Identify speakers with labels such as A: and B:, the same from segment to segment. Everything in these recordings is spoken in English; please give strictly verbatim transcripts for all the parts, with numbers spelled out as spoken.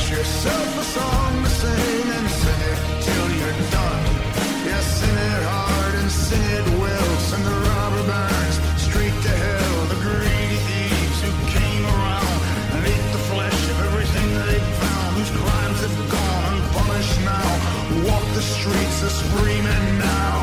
A: yourself a song to sing and sing it till you're done. Yeah, sing it hard and sing it well. Send the robber barons straight to hell. The greedy thieves who came around and ate the flesh of everything they found, whose crimes have gone unpunished now, walk the streets a screaming now.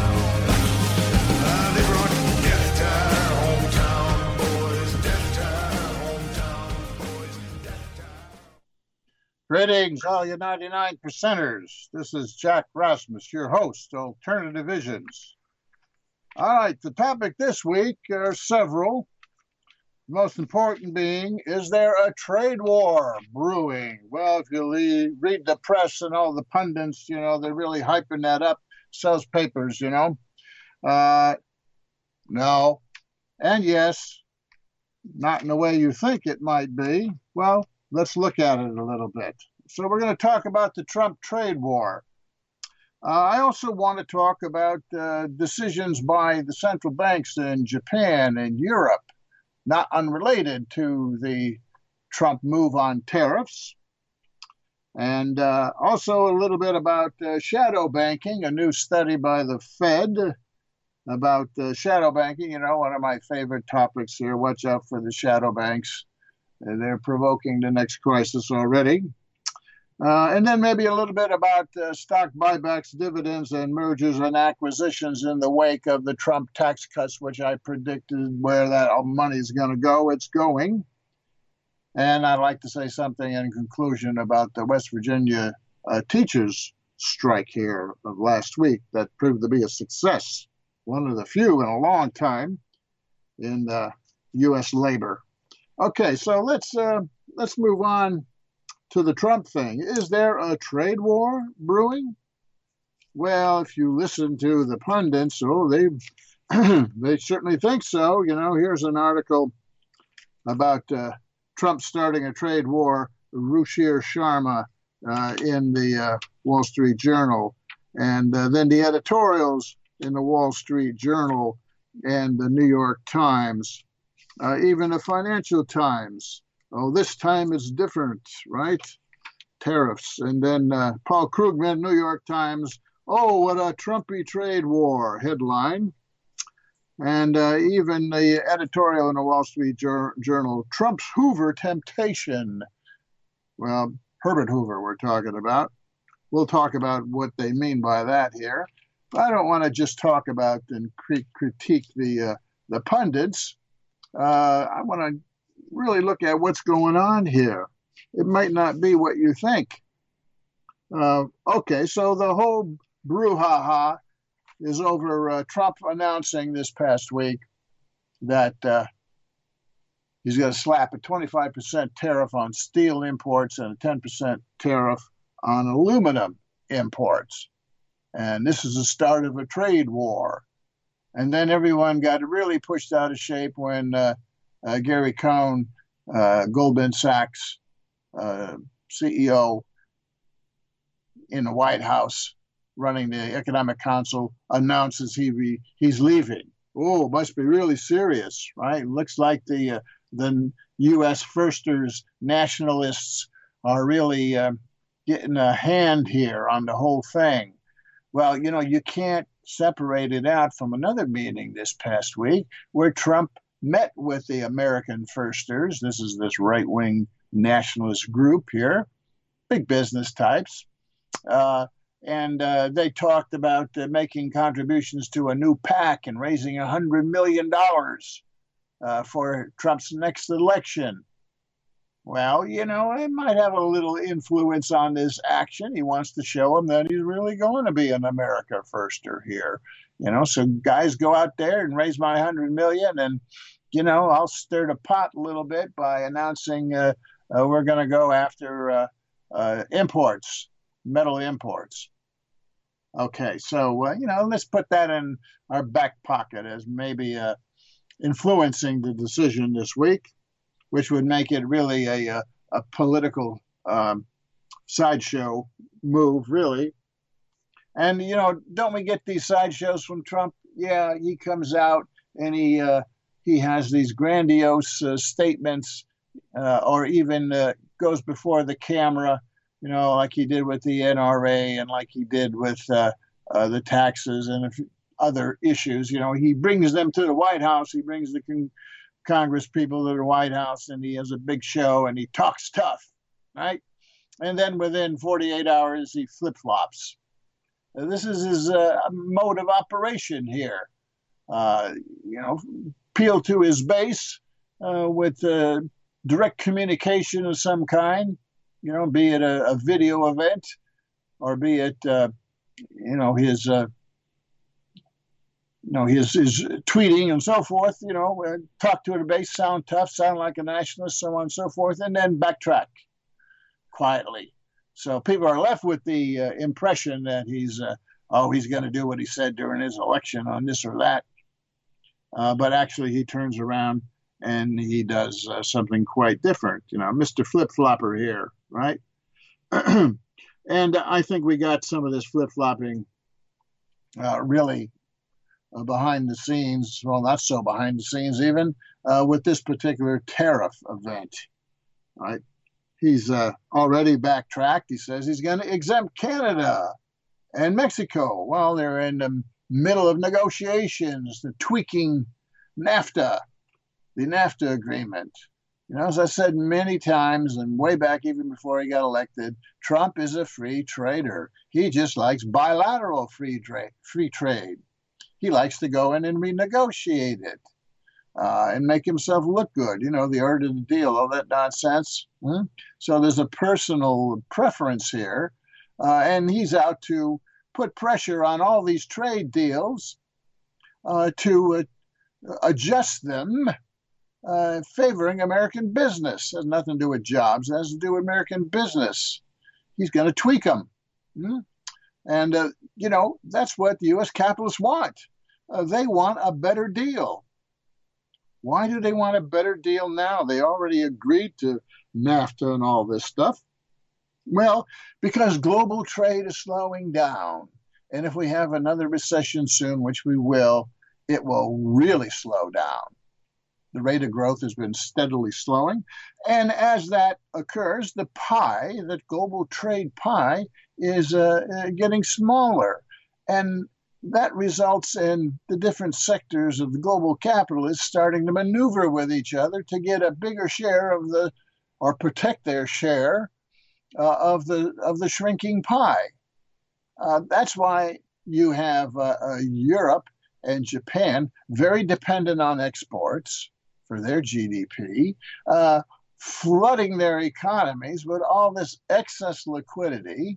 A: Uh, they brought death to our hometown, boys. Death to our hometown, boys. Death to our...
B: Greetings, all you ninety-nine percenters. This is Jack Rasmus, your host, Alternative Visions. All right, the topic this week are several. The most important being, is there a trade war brewing? Well, if you le- read the press and all the pundits, you know, they're really hyping that up. Sells papers, you know. Uh, no. And yes, not in the way you think it might be. Well, let's look at it a little bit. So we're going to talk about the Trump trade war. Uh, I also want to talk about uh, decisions by the central banks in Japan and Europe, not unrelated to the Trump move on tariffs. And uh, also a little bit about uh, shadow banking, a new study by the Fed about uh, shadow banking. You know, one of my favorite topics here. Watch out for the shadow banks. Uh, they're provoking the next crisis already. Uh, and then maybe a little bit about uh, stock buybacks, dividends, and mergers and acquisitions in the wake of the Trump tax cuts, which I predicted where that money is going to go. It's going. And I'd like to say something in conclusion about the West Virginia uh, teachers strike here of last week that proved to be a success, one of the few in a long time in uh, U S labor. Okay, so let's uh, let's move on to the Trump thing. Is there a trade war brewing? Well, if you listen to the pundits, oh, they they certainly think so. You know, here's an article about uh, Trump starting a trade war, Ruchir Sharma uh, in the uh, Wall Street Journal, and uh, then the editorials in the Wall Street Journal and the New York Times, uh, even the Financial Times. Oh, this time is different, right? Tariffs. And then uh, Paul Krugman, New York Times, oh, what a Trumpy trade war headline. And uh, even the editorial in the Wall Street Jour- Journal, Trump's Hoover temptation. Well, Herbert Hoover we're talking about. We'll talk about what they mean by that here. But I don't want to just talk about and crit- critique the uh, the pundits. Uh, I want to really look at what's going on here. It might not be what you think. Uh, okay, so the whole brouhaha is over uh, Trump announcing this past week that uh, he's going to slap a twenty-five percent tariff on steel imports and a ten percent tariff on aluminum imports. And this is the start of a trade war. And then everyone got really pushed out of shape when uh, uh, Gary Cohn, uh, Goldman Sachs uh, C E O in the White House, running the Economic Council, announces he be, he's leaving. Oh, must be really serious, right? Looks like the uh, the U S firsters, nationalists, are really uh, getting a hand here on the whole thing. Well, you know, you can't separate it out from another meeting this past week where Trump met with the American firsters. This is this right-wing nationalist group here, big business types. Uh, And uh, they talked about uh, making contributions to a new PAC and raising one hundred million dollars uh, for Trump's next election. Well, you know, it might have a little influence on this action. He wants to show him that he's really going to be an America firster here. You know, so guys, go out there and raise my one hundred million dollars, and, you know, I'll stir the pot a little bit by announcing uh, uh, we're going to go after uh, uh, imports, metal imports. Okay, so, uh, you know, let's put that in our back pocket as maybe uh, influencing the decision this week, which would make it really a, a, a political um, sideshow move, really. And, you know, don't we get these sideshows from Trump? Yeah, he comes out and he uh, he has these grandiose uh, statements uh, or even uh, goes before the camera, you know, like he did with the N R A and like he did with uh, uh, the taxes and other issues. You know, he brings them to the White House. He brings the con- Congress people to the White House, and he has a big show, and he talks tough, right? And then within forty-eight hours, he flip-flops. Uh, this is his uh, mode of operation here. Uh, you know, appeal to his base uh, with uh, direct communication of some kind, you know, be it a, a video event or be it, uh, you know, his, uh, you know, his, his tweeting and so forth, you know, uh, talk to the base, sound tough, sound like a nationalist, so on and so forth, and then backtrack quietly. So people are left with the uh, impression that he's, uh, oh, he's going to do what he said during his election on this or that. Uh, but actually, he turns around and he does uh, something quite different. You know, Mister Flip-Flopper here, right? And I think we got some of this flip-flopping uh, really uh, behind the scenes. Well, not so behind the scenes even, uh, with this particular tariff event, right? He's uh, already backtracked. He says he's going to exempt Canada and Mexico while they're in the middle of negotiations, the tweaking NAFTA, the NAFTA agreement. You know, as I said many times, and way back even before he got elected, Trump is a free trader. He just likes bilateral free trade. Free trade. He likes to go in and renegotiate it uh, and make himself look good. You know, the art of the deal, all that nonsense. Hmm? So there's a personal preference here, uh, and he's out to put pressure on all these trade deals uh, to uh, adjust them, uh, favoring American business. It has nothing to do with jobs. It has to do with American business. He's going to tweak them. Hmm? And, uh, you know, that's what the U S capitalists want. Uh, they want a better deal. Why do they want a better deal now? They already agreed to NAFTA and all this stuff. Well, because global trade is slowing down. And if we have another recession soon, which we will, it will really slow down. The rate of growth has been steadily slowing. And as that occurs, the pie, that global trade pie, is uh, getting smaller. And that results in the different sectors of the global capitalists starting to maneuver with each other to get a bigger share of the, or protect their share Uh, of the of the shrinking pie. Uh, that's why you have uh, uh, Europe and Japan very dependent on exports for their G D P, uh, flooding their economies with all this excess liquidity,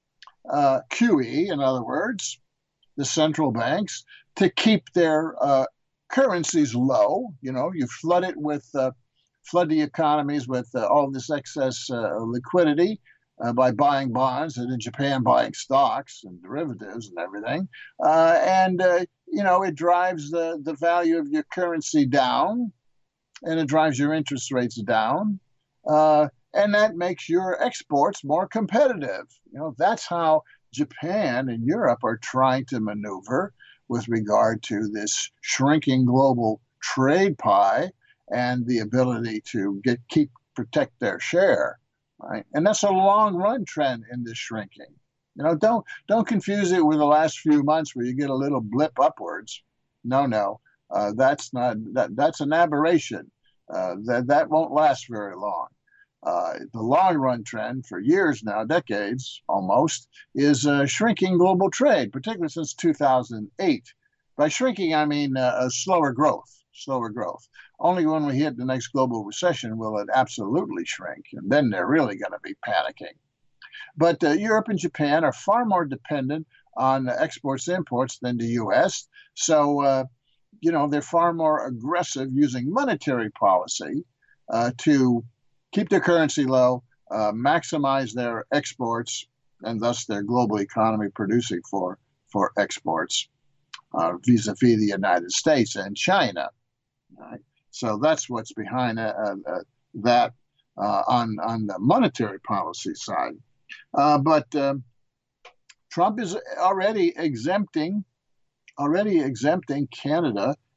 B: uh, Q E, in other words, the central banks, to keep their uh, currencies low. You know, you flood it with uh, flood the economies with uh, all this excess uh, liquidity uh, by buying bonds, and in Japan buying stocks and derivatives and everything. Uh, and, uh, you know, it drives the, the value of your currency down, and it drives your interest rates down. Uh, and that makes your exports more competitive. You know, that's how Japan and Europe are trying to maneuver with regard to this shrinking global trade pie and the ability to get keep protect their share, right? And that's a long run trend in this shrinking. You know, don't don't confuse it with the last few months where you get a little blip upwards. No, no, uh, that's not that that's an aberration. Uh, that that won't last very long. Uh, the long run trend for years now, decades almost, is uh, shrinking global trade, particularly since two thousand eight. By shrinking, I mean uh, a slower growth, slower growth. Only when we hit the next global recession will it absolutely shrink, and then they're really going to be panicking. But uh, Europe and Japan are far more dependent on exports imports than the U S. So, uh, you know, they're far more aggressive using monetary policy uh, to keep their currency low, uh, maximize their exports, and thus their global economy producing for, for exports uh, vis-a-vis the United States and China. Right? So that's what's behind uh, uh, that uh, on, on the monetary policy side. Uh, but um, Trump is already exempting, already exempting Canada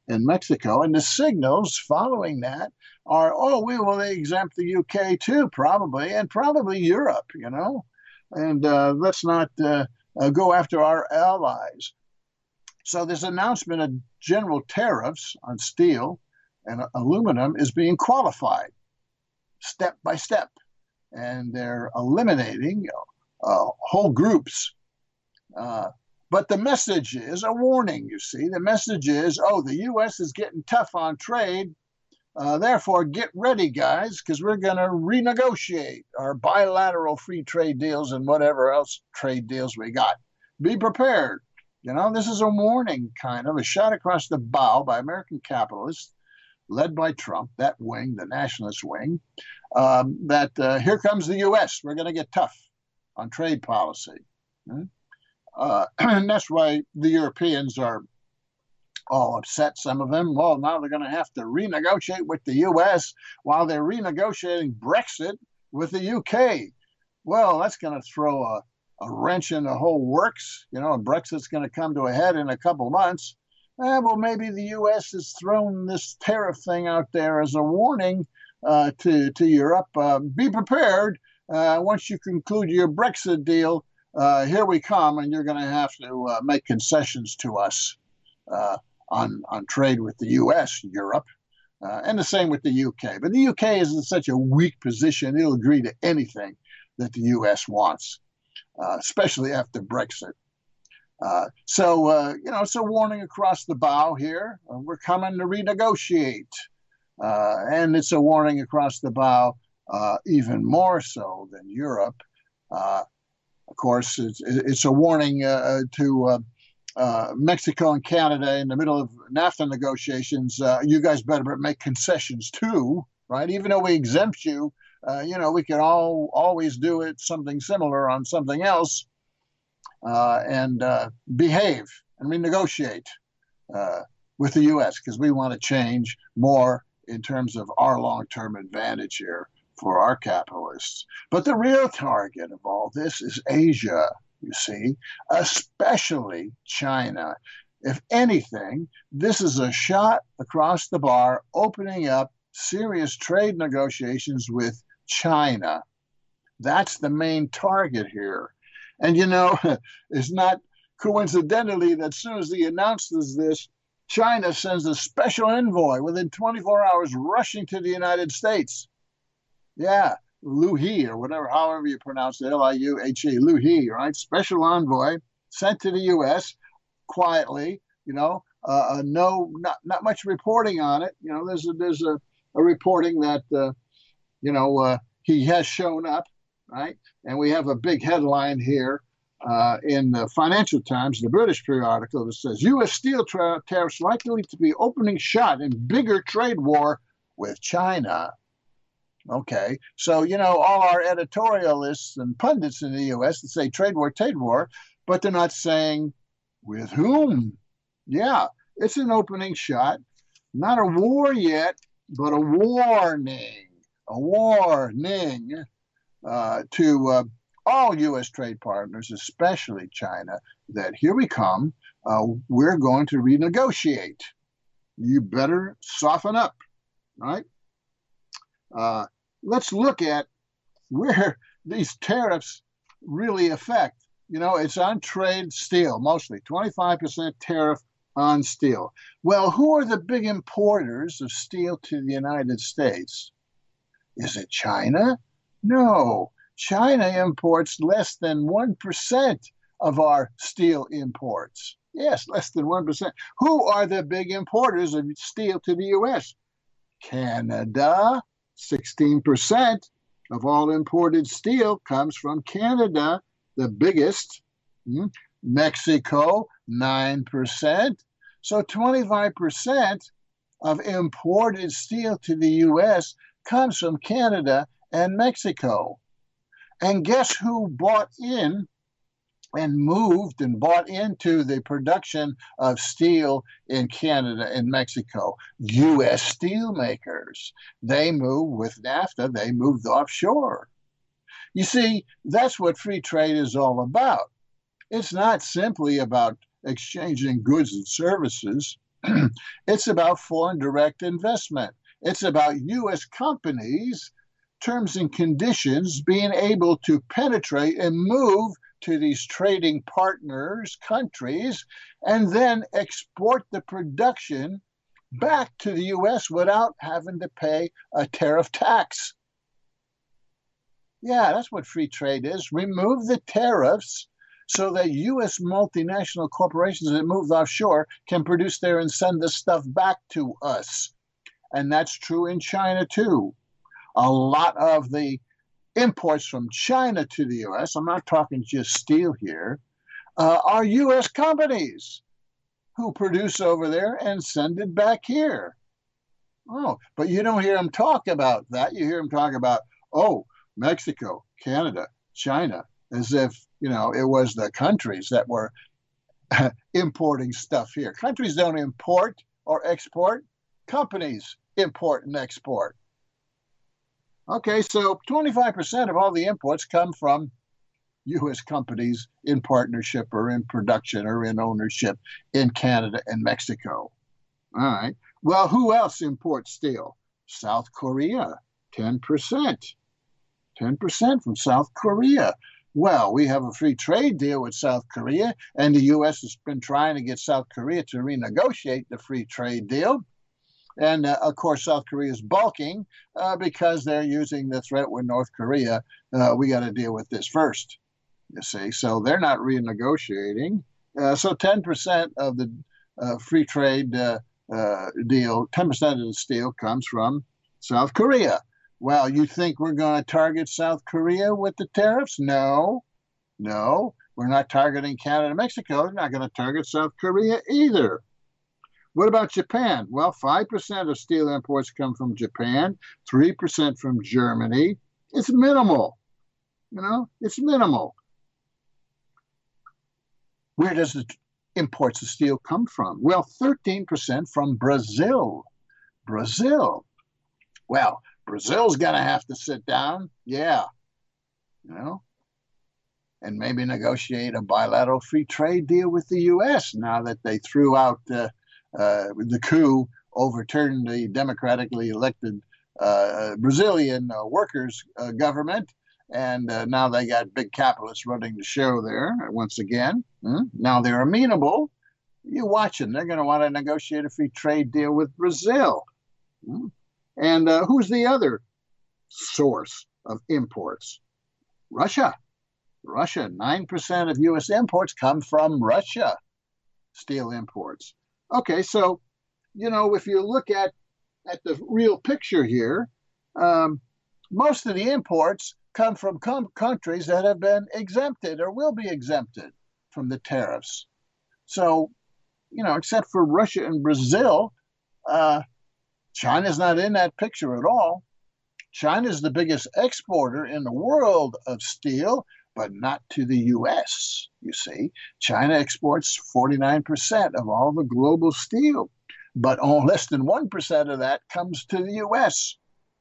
B: in Mexico. And the signals following that are, oh, we will exempt the U K too, probably, and probably Europe, you know. And uh, let's not uh, uh, go after our allies. So this announcement of general tariffs on steel and aluminum is being qualified step by step. And they're eliminating uh, whole groups. Uh, but the message is a warning, you see. The message is, oh, the U S is getting tough on trade. Uh, therefore, get ready, guys, because we're going to renegotiate our bilateral free trade deals and whatever else trade deals we got. Be prepared. You know, this is a warning, kind of, a shot across the bow by American capitalists, led by Trump, that wing, the nationalist wing, um, that uh, here comes the U S. We're going to get tough on trade policy. Hmm? Uh, and that's why the Europeans are all upset, some of them. Well, now they're going to have to renegotiate with the U S while they're renegotiating Brexit with the U K. Well, that's going to throw a, a wrench in the whole works. You know, Brexit's going to come to a head in a couple months. Eh, well, maybe the U S has thrown this tariff thing out there as a warning uh, to, to Europe. Uh, be prepared. Uh, once you conclude your Brexit deal, uh, here we come, and you're going to have to uh, make concessions to us uh, on, on trade with the U S, Europe, uh, and the same with the U K. But the U K is in such a weak position, it'll agree to anything that the U S wants, uh, especially after Brexit. Uh, so, uh, you know, it's a warning across the bow here. Uh, we're coming to renegotiate. Uh, and it's a warning across the bow uh, even more so than Europe. Uh, of course, it's, it's a warning uh, to uh, uh, Mexico and Canada in the middle of NAFTA negotiations. Uh, you guys better make concessions too, right? Even though we exempt you, uh, you know, we can all always do it something similar on something else. Uh, and uh, behave and renegotiate uh, with the U S because we want to change more in terms of our long-term advantage here for our capitalists. But the real target of all this is Asia, you see, especially China. If anything, this is a shot across the bar opening up serious trade negotiations with China. That's the main target here. And, you know, it's not coincidentally that as soon as he announces this, China sends a special envoy within twenty-four hours rushing to the United States. Yeah, Liu He, or whatever, however you pronounce it, L I U H E, Liu He, right? Special envoy sent to the U S quietly, you know, uh, no, not not much reporting on it. You know, there's a, there's a, a reporting that, uh, you know, uh, he has shown up. Right, and we have a big headline here uh, in the Financial Times, the British periodical, that says U S steel tra- tariffs likely to be opening shot in bigger trade war with China. Okay, so you know all our editorialists and pundits in the U S that say trade war, trade war, but they're not saying with whom. Yeah, it's an opening shot, not a war yet, but a warning, a warning. Uh, to uh, all U S trade partners, especially China, that here we come, uh, we're going to renegotiate. You better soften up, right? Uh, let's look at where these tariffs really affect. You know, it's on trade steel, mostly, twenty-five percent tariff on steel. Well, who are the big importers of steel to the United States? Is it China? No, China imports less than one percent of our steel imports. Yes, less than one percent. Who are the big importers of steel to the U S? Canada, sixteen percent of all imported steel comes from Canada, the biggest. Mexico, nine percent. So twenty-five percent of imported steel to the U S comes from Canada and Mexico. And guess who bought in and moved and bought into the production of steel in Canada and Mexico? U S steelmakers. They moved with NAFTA, they moved offshore. You see, that's what free trade is all about. It's not simply about exchanging goods and services. It's about foreign direct investment. It's about U S companies, terms and conditions, being able to penetrate and move to these trading partners, countries, and then export the production back to the U S without having to pay a tariff tax. Yeah, that's what free trade is. Remove the tariffs so that U S multinational corporations that move offshore can produce there and send the stuff back to us. And that's true in China too. A lot of the imports from China to the U S, I'm not talking just steel here, uh, are U S companies who produce over there and send it back here. Oh, but you don't hear them talk about that. You hear them talk about, oh, Mexico, Canada, China, as if, you know, it was the countries that were importing stuff here. Countries don't import or export. Companies import and export. Okay, so twenty-five percent of all the imports come from U S companies in partnership or in production or in ownership in Canada and Mexico. All right. Well, who else imports steel? South Korea, ten percent. ten percent from South Korea. Well, we have a free trade deal with South Korea, and the U S has been trying to get South Korea to renegotiate the free trade deal. And, uh, of course, South Korea is balking uh, because they're using the threat with North Korea. Uh, we got to deal with this first, you see. So they're not renegotiating. Uh, so ten percent of the uh, free trade uh, uh, deal, ten percent of the steel comes from South Korea. Well, you think we're going to target South Korea with the tariffs? No, no. We're not targeting Canada and Mexico. We're not going to target South Korea either. What about Japan? Well, five percent of steel imports come from Japan, three percent from Germany. It's minimal. You know, it's minimal. Where does the imports of steel come from? Well, thirteen percent from Brazil. Brazil. Well, Brazil's going to have to sit down, yeah, you know, and maybe negotiate a bilateral free trade deal with the U S now that they threw out uh, uh, the coup, overturned the democratically elected uh, Brazilian uh, workers' uh, government, and uh, now they got big capitalists running the show there once again. Hmm? Now they're amenable. You watch them. They're going to want to negotiate a free trade deal with Brazil. Hmm? And uh, who's the other source of imports? Russia. Russia. nine percent of U S imports come from Russia, steel imports. Okay, so, you know, if you look at, at the real picture here, um, most of the imports come from com- countries that have been exempted or will be exempted from the tariffs. So, you know, except for Russia and Brazil, uh, China's not in that picture at all. China's the biggest exporter in the world of steel, but not to the U S, you see. China exports forty-nine percent of all the global steel, but only less than one percent of that comes to the U S.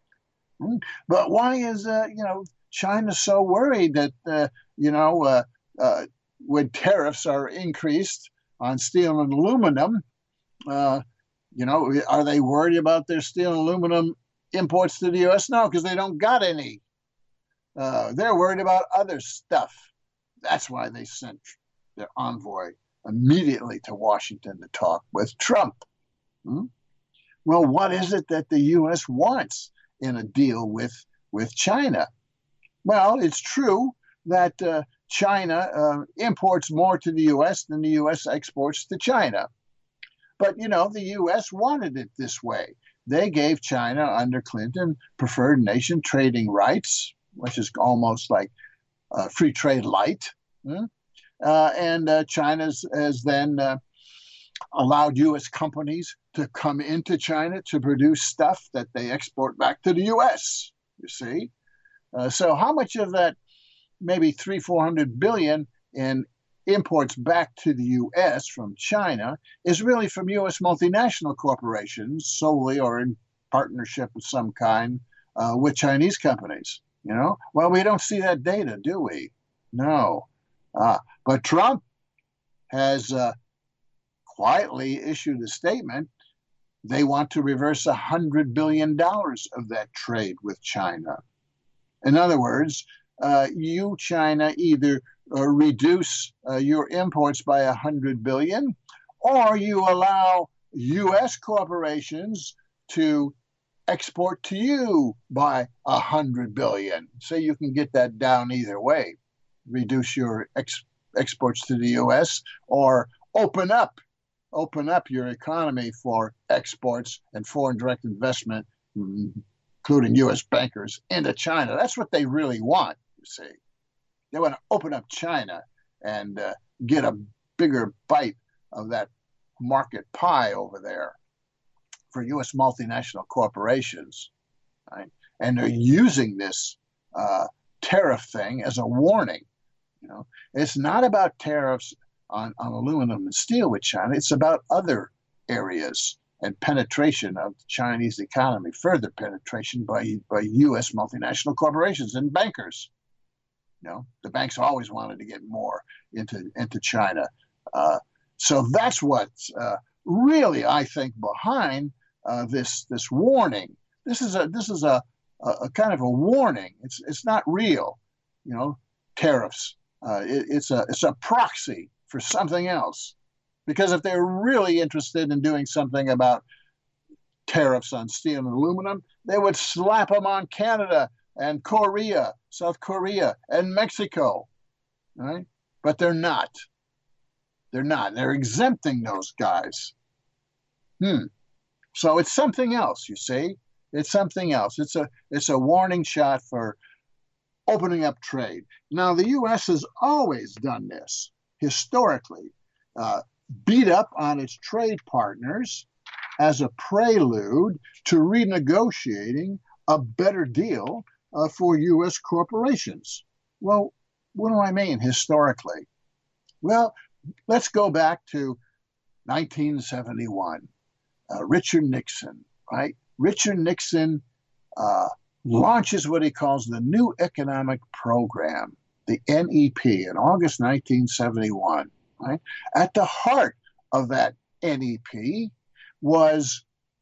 B: But why is, uh, you know, China so worried that, uh, you know, uh, uh, when tariffs are increased on steel and aluminum, uh, you know, are they worried about their steel and aluminum imports to the U S? No, because they don't got any. Uh, they're worried about other stuff. That's why they sent their envoy immediately to Washington to talk with Trump. Hmm? Well, what is it that the U S wants in a deal with, with China? Well, it's true that uh, China uh, imports more to the U S than the U S exports to China. But, you know, the U S wanted it this way. They gave China, under Clinton, preferred nation trading rights, which is almost like uh, free trade light. Hmm? Uh, and uh, China has then uh, allowed U S companies to come into China to produce stuff that they export back to the U S, you see. Uh, so how much of that maybe three, four hundred billion in imports back to the U S from China is really from U S multinational corporations solely or in partnership of some kind uh, with Chinese companies, you know? Well, we don't see that data, do we? No. Uh, but Trump has uh, quietly issued a statement. They want to reverse one hundred billion dollars of that trade with China. In other words, uh, you, China, either uh, reduce uh, your imports by one hundred billion dollars, or you allow U S corporations to export to you by one hundred billion dollars. So you can get that down either way. Reduce your ex- exports to the U S, or open up open up your economy for exports and foreign direct investment, including U S bankers, into China. That's what they really want, you see. They want to open up China and uh, get a bigger bite of that market pie over there for U S multinational corporations, right? And they're using this uh, tariff thing as a warning. You know, it's not about tariffs on, on aluminum and steel with China. It's about other areas and penetration of the Chinese economy, further penetration by by U S multinational corporations and bankers. You know, the banks always wanted to get more into into China. Uh, so that's what's uh, really, I think, behind uh, this this warning. This is a this is a, a, a kind of a warning. It's it's not real, you know, tariffs. Uh, it, it's a it's a proxy for something else, because if they're really interested in doing something about tariffs on steel and aluminum, they would slap them on Canada and Korea, South Korea, and Mexico, right? But they're not. They're not. They're exempting those guys. Hmm. So it's something else, you see. It's something else. It's a it's a warning shot for opening up trade. Now, the U S has always done this historically, uh, beat up on its trade partners as a prelude to renegotiating a better deal uh, for U S corporations. Well, what do I mean historically? Well, let's go back to nineteen seventy-one. Uh, Richard Nixon, right? Richard Nixon uh, launches what he calls the New Economic Program, the N E P, in August nineteen seventy-one. Right? At the heart of that N E P was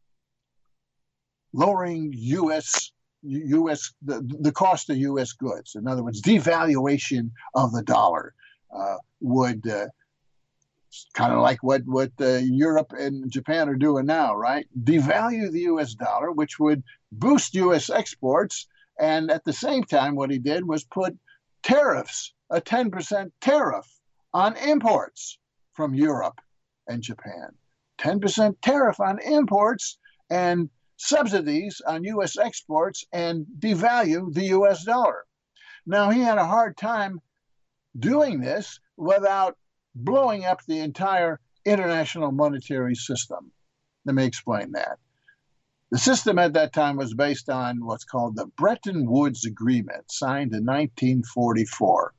B: lowering U S U S the, the cost of U S goods. In other words, devaluation of the dollar uh, would uh, kind of like what what uh, Europe and Japan are doing now, right? Devalue the U S dollar, which would boost U S exports, and at the same time, what he did was put tariffs, a ten percent tariff on imports from Europe and Japan, ten percent tariff on imports and subsidies on U S exports, and devalue the U S dollar. Now, he had a hard time doing this without blowing up the entire international monetary system. Let me explain that. The system at that time was based on what's called the Bretton Woods Agreement, signed in nineteen forty-four.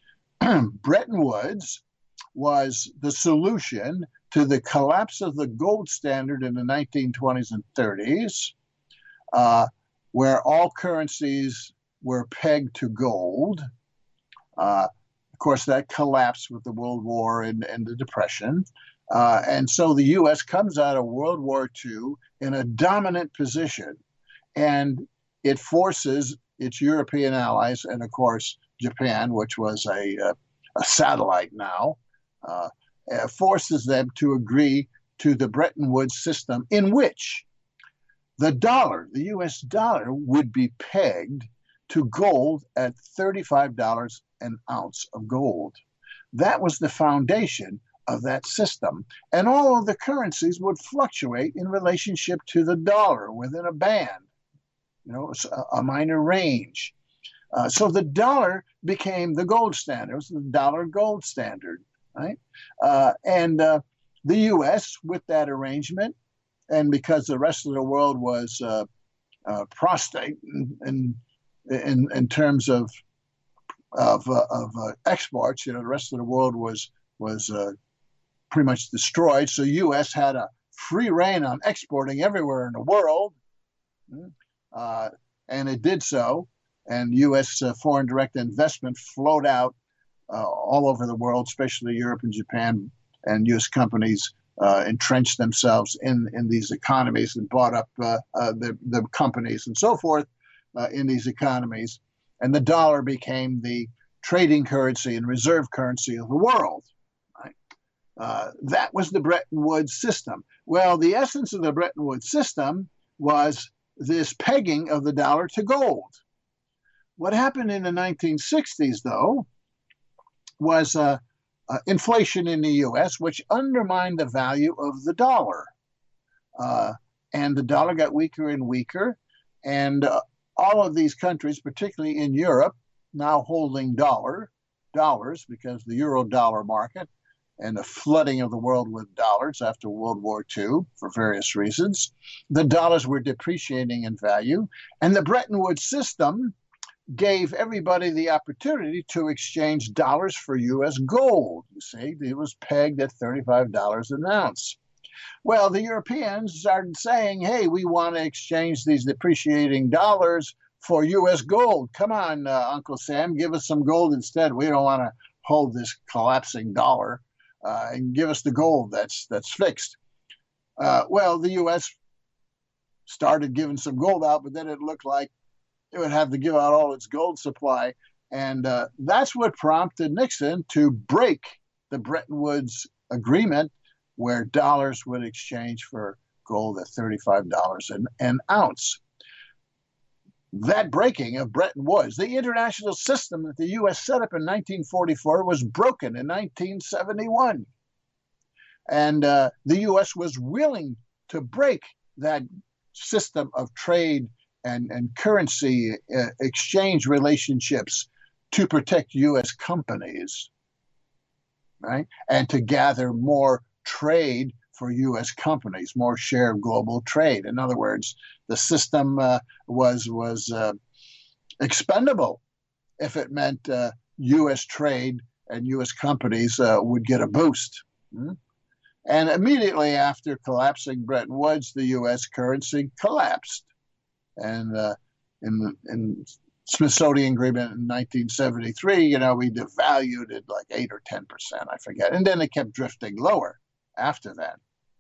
B: Bretton Woods was the solution to the collapse of the gold standard in the nineteen twenties and thirties, uh, where all currencies were pegged to gold. Uh, of course, that collapsed with the World War and, and the Depression. Uh, and so the U S comes out of World War Two in a dominant position, and it forces its European allies, and of course Japan, which was a, a, a satellite now, uh, uh, forces them to agree to the Bretton Woods system, in which the dollar, the U S dollar, would be pegged to gold at thirty-five dollars an ounce of gold. That was the foundation of that system. And all of the currencies would fluctuate in relationship to the dollar within a band, you know, a minor range. Uh, so the dollar became the gold standard. It was the dollar gold standard, right? Uh, and uh, the U S, with that arrangement, and because the rest of the world was uh, uh, prostrate in, in, in, in terms of of, uh, of uh, exports, you know, the rest of the world was was uh, pretty much destroyed. So U S had a free rein on exporting everywhere in the world, uh, and it did so. And U S uh, foreign direct investment flowed out uh, all over the world, especially Europe and Japan, and U S companies uh, entrenched themselves in, in these economies and bought up uh, uh, the, the companies and so forth uh, in these economies. And the dollar became the trading currency and reserve currency of the world. Right? Uh, that was the Bretton Woods system. Well, the essence of the Bretton Woods system was this pegging of the dollar to gold. What happened in the nineteen sixties, though, was uh, uh, inflation in the U S, which undermined the value of the dollar. Uh, and the dollar got weaker and weaker. And uh, all of these countries, particularly in Europe, now holding dollar, dollars, because the euro dollar market and the flooding of the world with dollars after World War Two for various reasons, the dollars were depreciating in value. And the Bretton Woods system gave everybody the opportunity to exchange dollars for U S gold. You see, it was pegged at thirty-five dollars an ounce. Well, the Europeans started saying, hey, we want to exchange these depreciating dollars for U S gold. Come on, uh, Uncle Sam, give us some gold instead. We don't want to hold this collapsing dollar uh, and give us the gold that's, that's fixed. Uh, well, the U S started giving some gold out, but then it looked like it would have to give out all its gold supply. And uh, that's what prompted Nixon to break the Bretton Woods agreement, where dollars would exchange for gold at thirty-five dollars an, an ounce. That breaking of Bretton Woods, the international system that the U S set up in nineteen forty-four, was broken in nineteen seventy-one. And uh, the U S was willing to break that system of trade and, and currency uh, exchange relationships to protect U S companies, right? And to gather more trade for U S companies, more share of global trade. In other words, the system uh, was was uh, expendable if it meant uh, U S trade and U S companies uh, would get a boost. Mm-hmm. And immediately after collapsing Bretton Woods, the U S currency collapsed. And uh, in in Smithsonian agreement in nineteen seventy-three, you know, we devalued it like eight or ten percent, I forget. And then it kept drifting lower after that.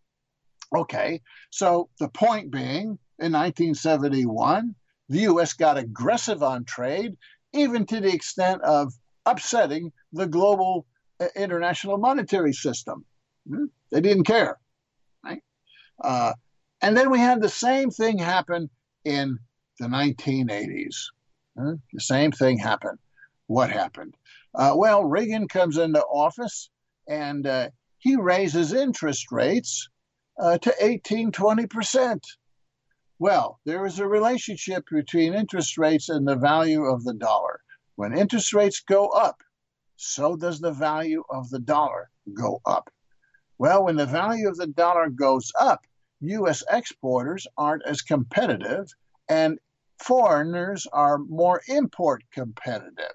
B: Okay, so the point being, in nineteen seventy-one, the U S got aggressive on trade, even to the extent of upsetting the global uh, international monetary system. Hmm? They didn't care, right? Uh, and then we had the same thing happen in the nineteen eighties. Hmm? The same thing happened. What happened? Uh, well, Reagan comes into office and uh, he raises interest rates uh, to eighteen, twenty percent. Well, there is a relationship between interest rates and the value of the dollar. When interest rates go up, so does the value of the dollar go up. Well, when the value of the dollar goes up, U S exporters aren't as competitive, and foreigners are more import competitive.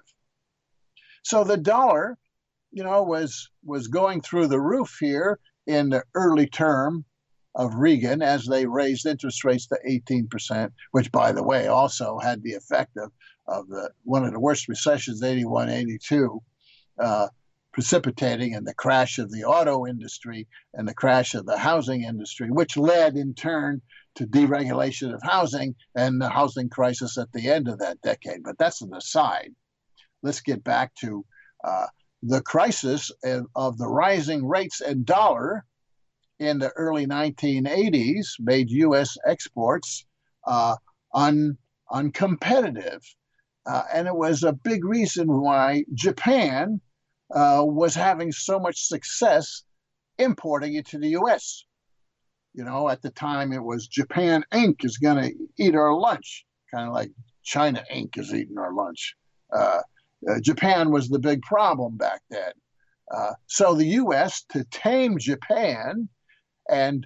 B: So the dollar, you know, was was going through the roof here in the early term of Reagan as they raised interest rates to eighteen percent, which, by the way, also had the effect of, of the, one of the worst recessions, eighty-one, eighty-two, uh, precipitating in the crash of the auto industry and the crash of the housing industry, which led in turn to deregulation of housing and the housing crisis at the end of that decade. But that's an aside. Let's get back to uh, the crisis of, of the rising rates and dollar in the early nineteen eighties made U S exports uh, un, uncompetitive. Uh, and it was a big reason why Japan uh, was having so much success importing it to the U S. You know, at the time it was Japan Incorporated is going to eat our lunch, kind of like China Incorporated is eating our lunch. Uh, uh, Japan was the big problem back then. Uh, so the U S, to tame Japan and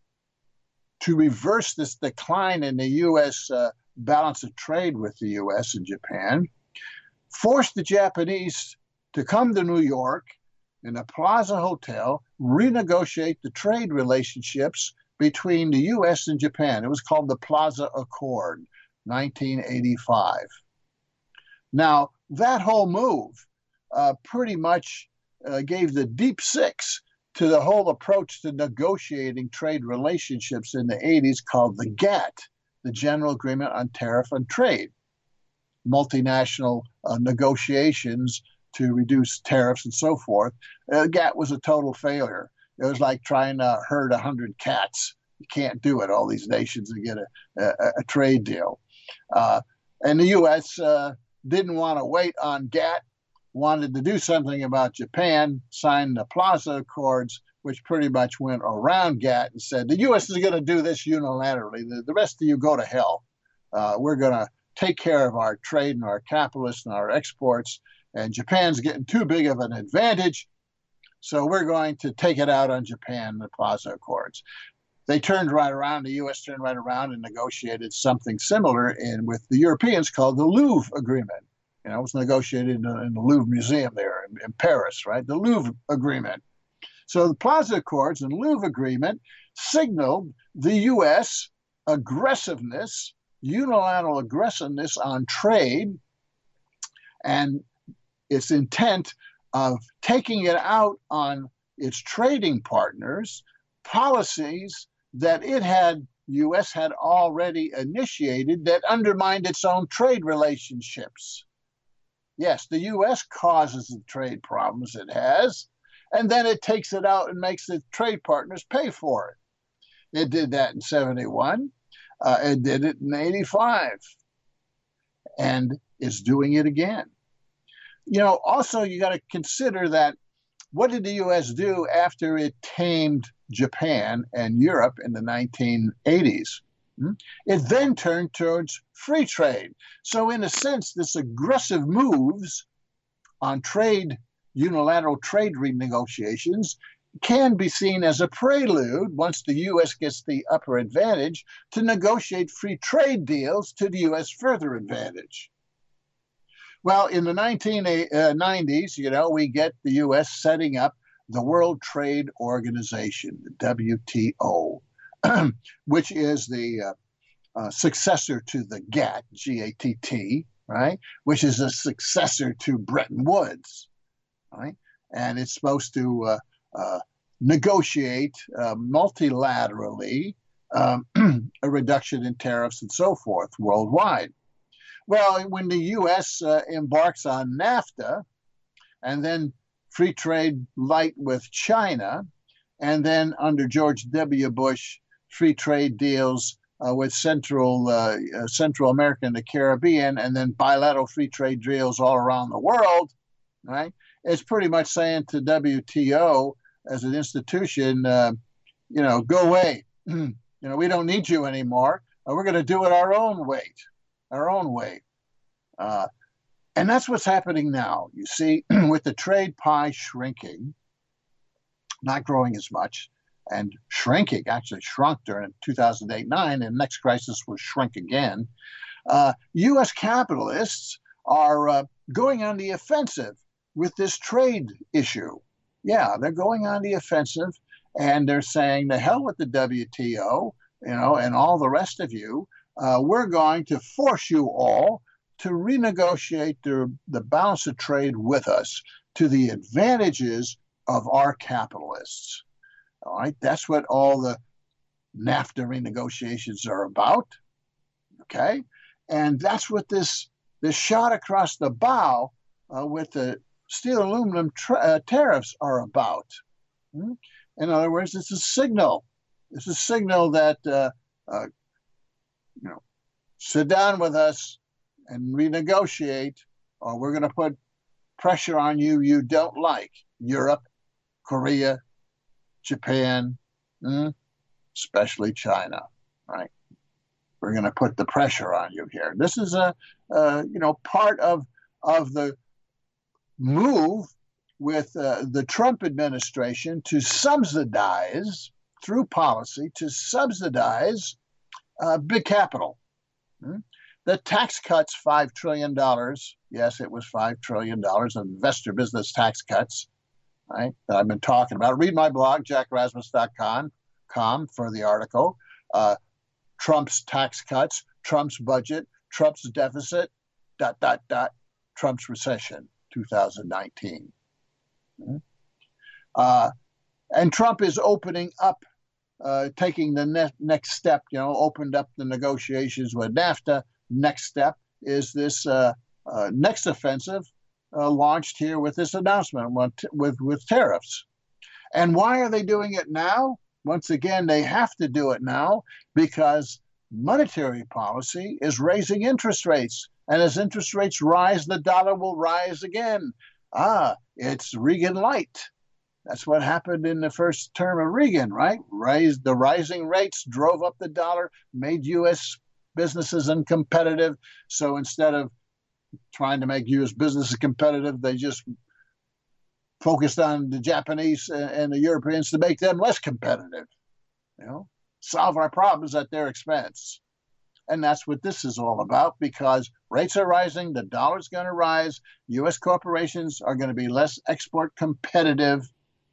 B: to reverse this decline in the U S uh, balance of trade with the U S and Japan, forced the Japanese to come to New York in a Plaza Hotel, renegotiate the trade relationships between the U S and Japan. It was called the Plaza Accord, nineteen eighty-five. Now, that whole move uh, pretty much uh, gave the deep six to the whole approach to negotiating trade relationships in the eighties called the GATT, the General Agreement on Tariff and Trade, multinational uh, negotiations to reduce tariffs and so forth. Uh, GATT was a total failure. It was like trying to herd a hundred cats. You can't do it, all these nations, and get a, a, a trade deal. Uh, and the U S uh, didn't want to wait on GATT, wanted to do something about Japan, signed the Plaza Accords, which pretty much went around GATT and said, the U S is going to do this unilaterally. The, the rest of you go to hell. Uh, we're going to take care of our trade and our capitalists and our exports, and Japan's getting too big of an advantage, so we're going to take it out on Japan, the Plaza Accords. They turned right around, the U S turned right around and negotiated something similar in with the Europeans called the Louvre Agreement. You know, it was negotiated in the, in the Louvre Museum there in, in Paris, right? The Louvre Agreement. So the Plaza Accords and Louvre Agreement signaled the U S aggressiveness, unilateral aggressiveness on trade, and its intent of taking it out on its trading partners, policies that it had, U S had already initiated that undermined its own trade relationships. Yes, the U S causes the trade problems it has, and then it takes it out and makes the trade partners pay for it. It did that in seventy-one. Uh, it did it in eighty-five. And it's doing it again. You know, also, you got to consider that what did the U S do after it tamed Japan and Europe in the nineteen eighties? It then turned towards free trade. So in a sense, this aggressive moves on trade, unilateral trade renegotiations can be seen as a prelude, once the U S gets the upper advantage, to negotiate free trade deals to the U S further advantage. Well, in the nineteen nineties, you know, we get the U S setting up the World Trade Organization, the W T O, which is the uh, uh, successor to the GATT, G A T T, right? Which is a successor to Bretton Woods, right? And it's supposed to uh, uh, negotiate uh, multilaterally um, a reduction in tariffs and so forth worldwide. Well, when the U S uh, embarks on NAFTA, and then free trade light with China, and then under George W. Bush, free trade deals uh, with Central uh, uh, Central America and the Caribbean, and then bilateral free trade deals all around the world, right? It's pretty much saying to W T O as an institution, uh, you know, go away. you know, we don't need you anymore. Uh, we're going to do it our own way, our own way. Uh, and that's what's happening now. You see, with the trade pie shrinking, not growing as much, and shrinking, actually shrunk during two thousand eight nine, and the next crisis will shrink again. Uh, U S capitalists are uh, going on the offensive with this trade issue. Yeah, they're going on the offensive, and they're saying, the hell with the W T O, you know, and all the rest of you. Uh, we're going to force you all to renegotiate the, the balance of trade with us to the advantages of our capitalists. All right, that's what all the NAFTA renegotiations are about. Okay, and that's what this this shot across the bow uh, with the steel and aluminum tra- uh, tariffs are about. Hmm? In other words, it's a signal. It's a signal that uh, uh, you know, sit down with us and renegotiate, or we're going to put pressure on you you don't like. Europe, Korea, Japan, mm, especially China, right? We're going to put the pressure on you here. This is a, uh, you know, part of of the move with uh, the Trump administration to subsidize, through policy, to subsidize uh, big capital. Mm? The tax cuts, five trillion dollars. Yes, it was five trillion dollars of investor business tax cuts, right, that I've been talking about. Read my blog, jack rasmus dot com, for the article. Uh, Trump's tax cuts, Trump's budget, Trump's deficit, dot, dot, dot, Trump's recession, two thousand nineteen. Mm-hmm. Uh, And Trump is opening up, uh, taking the ne- next step, you know, opened up the negotiations with NAFTA. Next step is this uh, uh, next offensive uh, launched here with this announcement with, with, with tariffs. And why are they doing it now? Once again, they have to do it now because monetary policy is raising interest rates. And as interest rates rise, the dollar will rise again. Ah, it's Reagan light. That's what happened in the first term of Reagan, right? Raised the rising rates, drove up the dollar, made U S businesses uncompetitive. So instead of trying to make U S businesses competitive, they just focused on the Japanese and the Europeans to make them less competitive. You know, solve our problems at their expense. And that's what this is all about, because rates are rising, the dollar's going to rise, U S corporations are going to be less export competitive.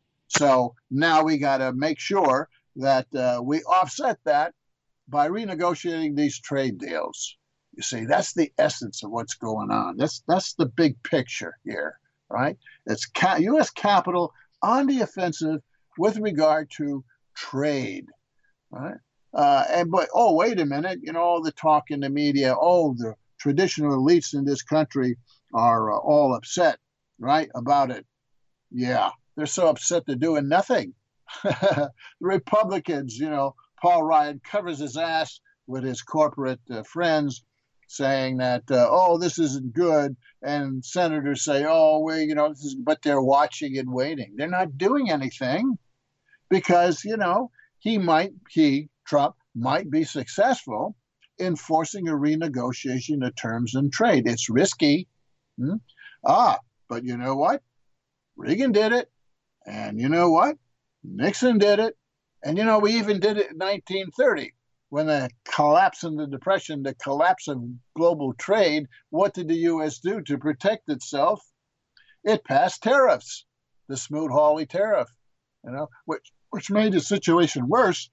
B: So now we got to make sure that uh, we offset that by renegotiating these trade deals. You see, that's the essence of what's going on. That's that's the big picture here, right? It's ca- U S capital on the offensive with regard to trade, right? Uh, and but oh, wait a minute, you know, all the talk in the media, oh, the traditional elites in this country are uh, all upset, right, about it. Yeah, they're so upset they're doing nothing. The Republicans, you know, Paul Ryan covers his ass with his corporate uh, friends, saying that, uh, oh, this isn't good. And senators say, oh, well, you know, this is, but they're watching and waiting. They're not doing anything because, you know, he might, he, Trump, might be successful in forcing a renegotiation of terms and trade. It's risky. Hmm? Ah, but you know what? Reagan did it. And you know what? Nixon did it. And, you know, we even did it in nineteen thirty. When the collapse in the Depression, the collapse of global trade, what did the U S do to protect itself? It passed tariffs, the Smoot-Hawley tariff, you know, which which made the situation worse.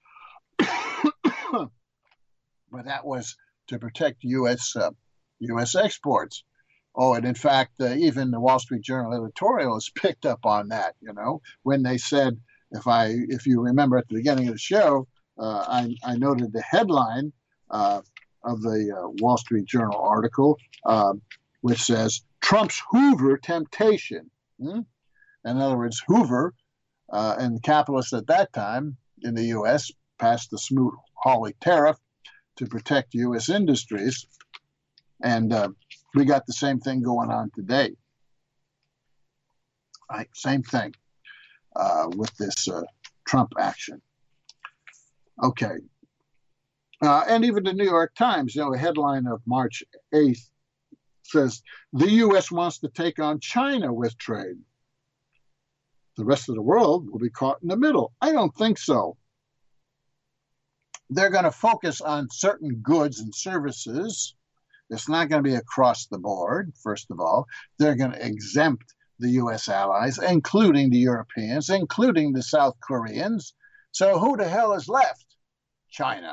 B: But that was to protect U S uh, U S exports. Oh, and in fact, uh, even the Wall Street Journal editorial has picked up on that. You know, when they said, if I if you remember at the beginning of the show. Uh, I, I noted the headline uh, of the uh, Wall Street Journal article, uh, which says, Trump's Hoover temptation. Hmm? In other words, Hoover uh, and the capitalists at that time in the U S passed the Smoot-Hawley tariff to protect U S industries. And uh, we got the same thing going on today. Right? Same thing uh, with this uh, Trump action. Okay. Uh, and even the New York Times, you know, a headline of March eighth says, the U S wants to take on China with trade. The rest of the world will be caught in the middle. I don't think so. They're going to focus on certain goods and services. It's not going to be across the board, first of all. They're going to exempt the U S allies, including the Europeans, including the South Koreans. So who the hell is left? China.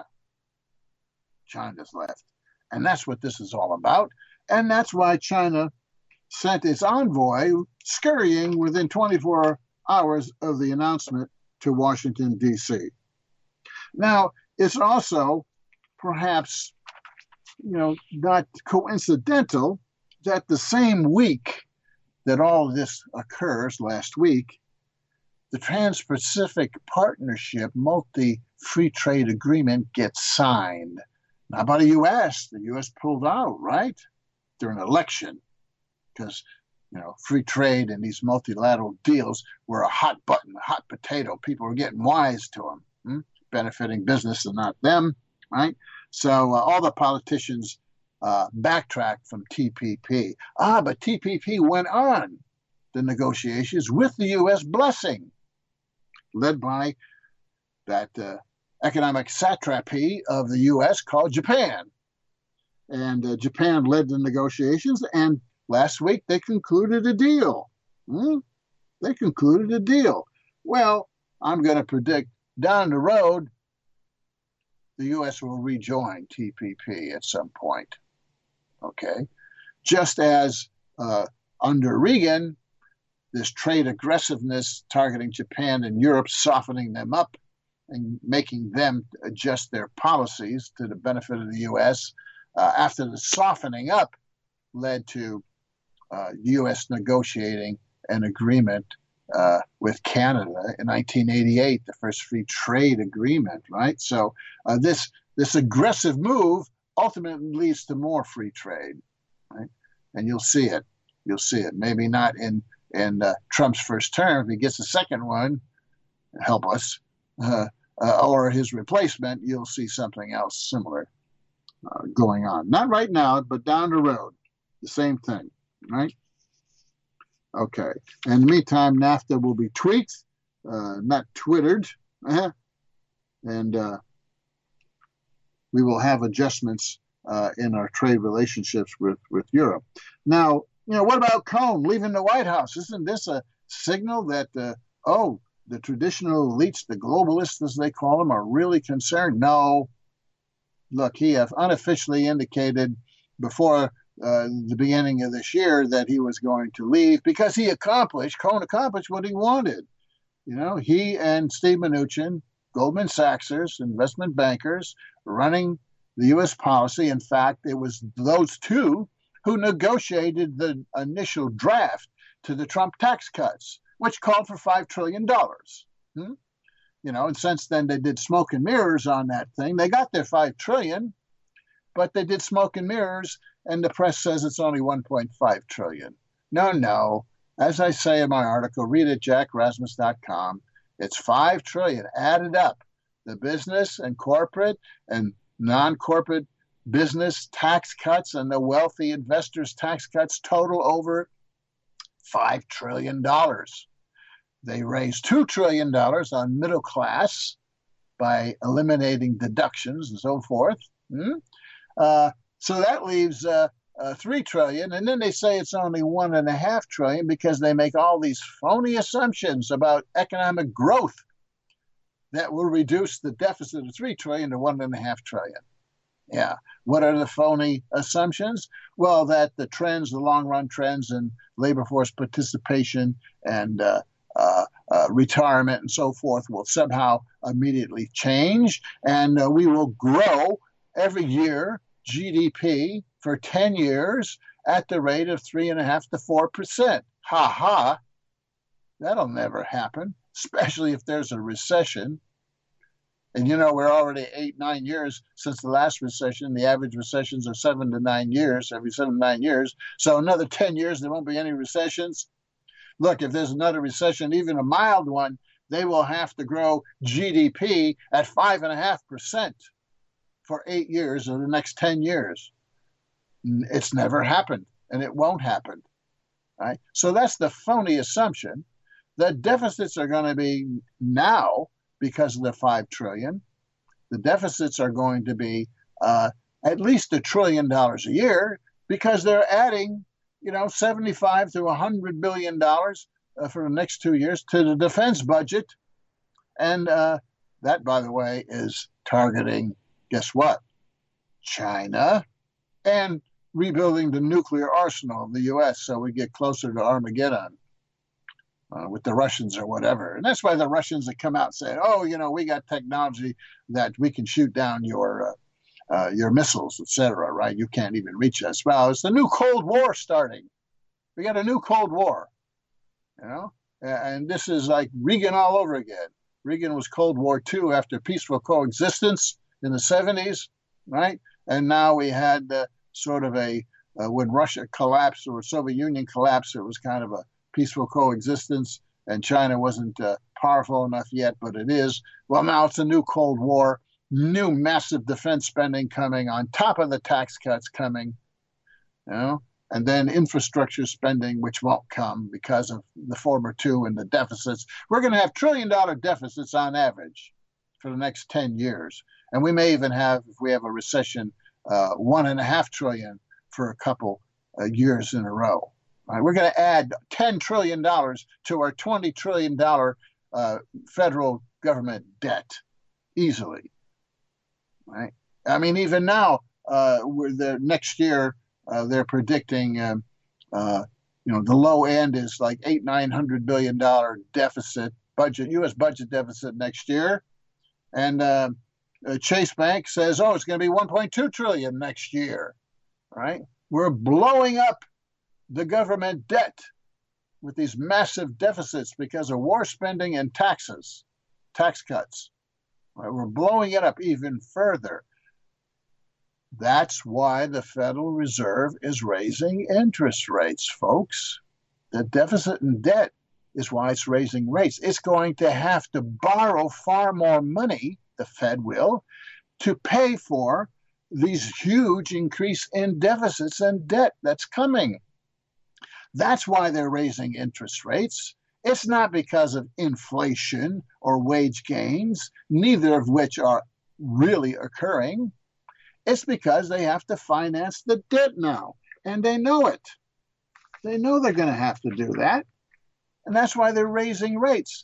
B: China's left. And that's what this is all about. And that's why China sent its envoy scurrying within twenty-four hours of the announcement to Washington, D C. Now, it's also perhaps, you know, not coincidental that the same week that all of this occurs, last week, the Trans-Pacific Partnership multi-free trade agreement gets signed. Now, by the U S, the U S pulled out, right, during an election, because, you know, free trade and these multilateral deals were a hot button, a hot potato. People were getting wise to them, hmm? benefiting business and not them, right? So uh, all the politicians uh, backtracked from T P P. Ah, but T P P went on the negotiations with the U S blessing, led by that uh, economic satrapy of the U S called Japan. And uh, Japan led the negotiations, and last week they concluded a deal. Hmm? They concluded a deal. Well, I'm going to predict down the road, the U S will rejoin T P P at some point. Okay? Just as uh, under Reagan, this trade aggressiveness targeting Japan and Europe, softening them up and making them adjust their policies to the benefit of the U S. Uh, after the softening up led to uh, the U S negotiating an agreement uh, with Canada in nineteen eighty-eight, the first free trade agreement, right? So uh, this this aggressive move ultimately leads to more free trade, right? And you'll see it. You'll see it. Maybe not in in uh, Trump's first term. If he gets a second one, help us, uh, uh, or his replacement, you'll see something else similar uh, going on. Not right now, but down the road, the same thing, right? Okay. In the meantime, NAFTA will be tweaked, uh, not twittered, uh-huh. and uh, we will have adjustments uh, in our trade relationships with, with Europe. Now, you know, what about Cohn leaving the White House? Isn't this a signal that, uh, oh, the traditional elites, the globalists, as they call them, are really concerned? No. Look, he have unofficially indicated before uh, the beginning of this year that he was going to leave because he accomplished, Cohn accomplished what he wanted. You know, he and Steve Mnuchin, Goldman Sachsers, investment bankers, running the U S policy. In fact, it was those two who negotiated the initial draft to the Trump tax cuts, which called for five trillion dollars. Hmm? You know, and since then they did smoke and mirrors on that thing. They got their five trillion dollars, but they did smoke and mirrors, and the press says it's only one point five trillion dollars. No, no. As I say in my article, read it, jack rasmus dot com. It's five trillion dollars added up. The business and corporate and non-corporate business tax cuts and the wealthy investors' tax cuts total over five trillion dollars. They raised two trillion dollars on middle class by eliminating deductions and so forth. Hmm? Uh, so that leaves uh, uh, three trillion dollars. And then they say it's only one and a half trillion because they make all these phony assumptions about economic growth that will reduce the deficit of three trillion dollars to one and a half trillion. Yeah. What are the phony assumptions? Well, that the trends, the long-run trends in labor force participation and uh, uh, uh, retirement and so forth will somehow immediately change, and uh, we will grow every year G D P for ten years at the rate of three and a half to four percent. Ha ha! That'll never happen, especially if there's a recession. And, you know, we're already eight, nine years since the last recession. The average recessions are seven to nine years, every seven to nine years. So another ten years, there won't be any recessions. Look, if there's another recession, even a mild one, they will have to grow G D P at five point five percent for eight years or the next ten years. It's never happened, and it won't happen. Right? So that's the phony assumption. The deficits are going to be now, because of the five trillion dollars, the deficits are going to be uh, at least a trillion dollars a year because they're adding, you know, seventy-five to one hundred billion dollars uh, for the next two years to the defense budget. And uh, that, by the way, is targeting, guess what? China, and rebuilding the nuclear arsenal of the U S so we get closer to Armageddon. Uh, with the Russians or whatever. And that's why the Russians have come out saying, oh, you know, we got technology that we can shoot down your uh, uh, your missiles, et cetera, right? You can't even reach us. Well, it's the new Cold War starting. We got a new Cold War, you know? And this is like Reagan all over again. Reagan was Cold War Two after peaceful coexistence in the seventies, right? And now we had uh, sort of a, uh, when Russia collapsed or Soviet Union collapsed, it was kind of a peaceful coexistence, and China wasn't uh, powerful enough yet, but it is. Well, now it's a new Cold War, new massive defense spending coming on top of the tax cuts coming, you know, and then infrastructure spending, which won't come because of the former two and the deficits. We're going to have trillion-dollar deficits on average for the next ten years, and we may even have, if we have a recession, uh, one and a half trillion for a couple uh, years in a row. Right, we're going to add ten trillion dollars to our twenty trillion dollars uh, federal government debt easily. Right? I mean, even now, uh, we're the next year, uh, they're predicting um, uh, you know, the low end is like eight, nine hundred billion dollar deficit budget, U S budget deficit next year. And uh, uh, Chase Bank says, oh, it's going to be one point two trillion next year, right? We're blowing up the government debt with these massive deficits because of war spending and taxes, tax cuts. Right? We're blowing it up even further. That's why the Federal Reserve is raising interest rates, folks. The deficit and debt is why it's raising rates. It's going to have to borrow far more money, the Fed will, to pay for these huge increase in deficits and debt that's coming. That's why they're raising interest rates. It's not because of inflation or wage gains, neither of which are really occurring. It's because they have to finance the debt now, and they know it. They know they're going to have to do that, and that's why they're raising rates.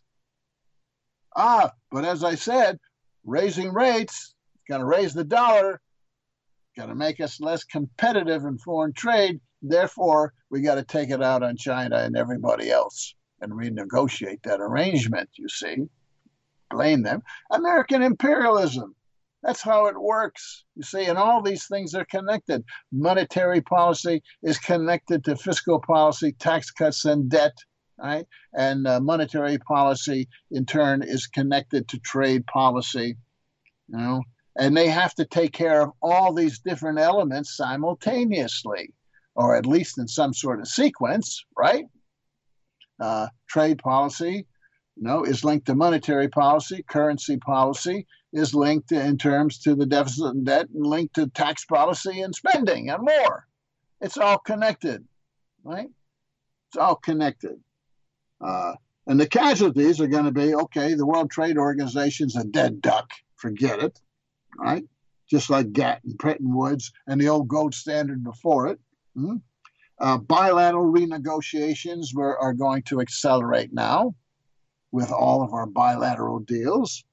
B: Ah, but as I said, raising rates is going to raise the dollar, going to make us less competitive in foreign trade. Therefore, we got to take it out on China and everybody else and renegotiate that arrangement, you see. Blame them. American imperialism. That's how it works. You see, and all these things are connected. Monetary policy is connected to fiscal policy, tax cuts, and debt, right? And uh, monetary policy, in turn, is connected to trade policy, you know? And they have to take care of all these different elements simultaneously, or at least in some sort of sequence, right? Uh, trade policy, you know, is linked to monetary policy. Currency policy is linked to, in terms to the deficit and debt, and linked to tax policy and spending and more. It's all connected, right? It's all connected. Uh, and the casualties are going to be, okay, the World Trade Organization's a dead duck. Forget it, right? Just like G A T and Bretton Woods and the old gold standard before it. Mm-hmm. Uh, bilateral renegotiations were, are going to accelerate now with all of our bilateral deals.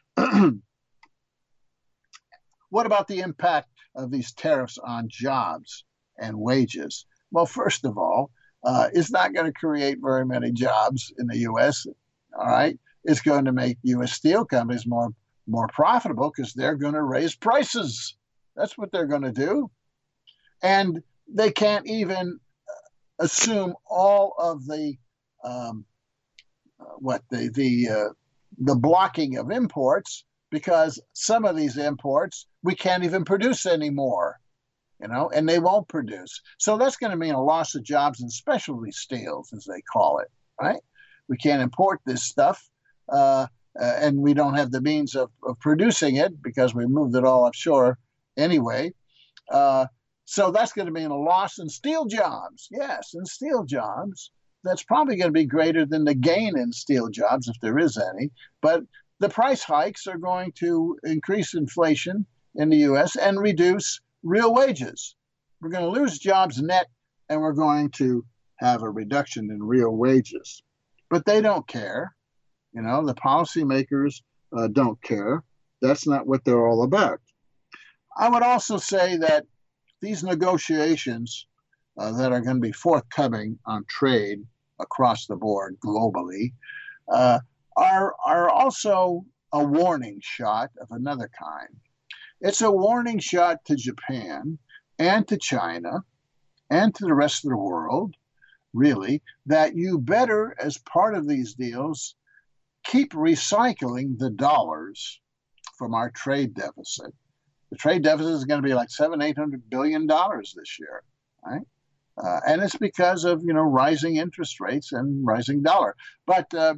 B: What about the impact of these tariffs on jobs and wages? Well, first of all, uh, it's not going to create very many jobs in the U S, all right? It's going to make U S steel companies more, more profitable because they're going to raise prices. That's what they're going to do. And they can't even assume all of the um, what the the uh, the blocking of imports, because some of these imports we can't even produce anymore, you know, and they won't produce. So that's going to mean a loss of jobs in specialty steels, as they call it, right? We can't import this stuff, uh, uh, and we don't have the means of, of producing it because we moved it all offshore anyway. Uh, So that's going to mean a loss in steel jobs. Yes, in steel jobs. That's probably going to be greater than the gain in steel jobs, if there is any. But the price hikes are going to increase inflation in the U S and reduce real wages. We're going to lose jobs net, and we're going to have a reduction in real wages. But they don't care. You know, the policymakers uh, don't care. That's not what they're all about. I would also say that these negotiations uh, that are going to be forthcoming on trade across the board globally uh, are, are also a warning shot of another kind. It's a warning shot to Japan and to China and to the rest of the world, really, that you better, as part of these deals, keep recycling the dollars from our trade deficit. The trade deficit is going to be like seven, eight hundred billion dollars this year, right? Uh, and it's because of, you know, rising interest rates and rising dollar. But uh,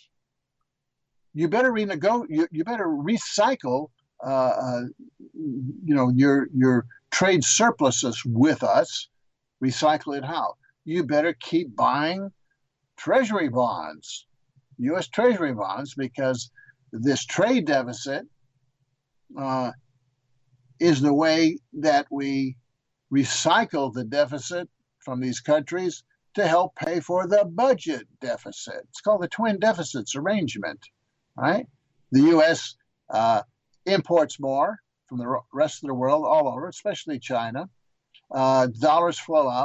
B: you better renego- you, you better recycle, uh, uh, you know, your your trade surpluses with us. Recycle it how? You better keep buying Treasury bonds, U S Treasury bonds, because this trade deficit uh, is the way that we recycle the deficit from these countries to help pay for the budget deficit. It's called the twin deficits arrangement, right? The U S uh, imports more from the rest of the world all over, especially China. Uh, dollars flow out.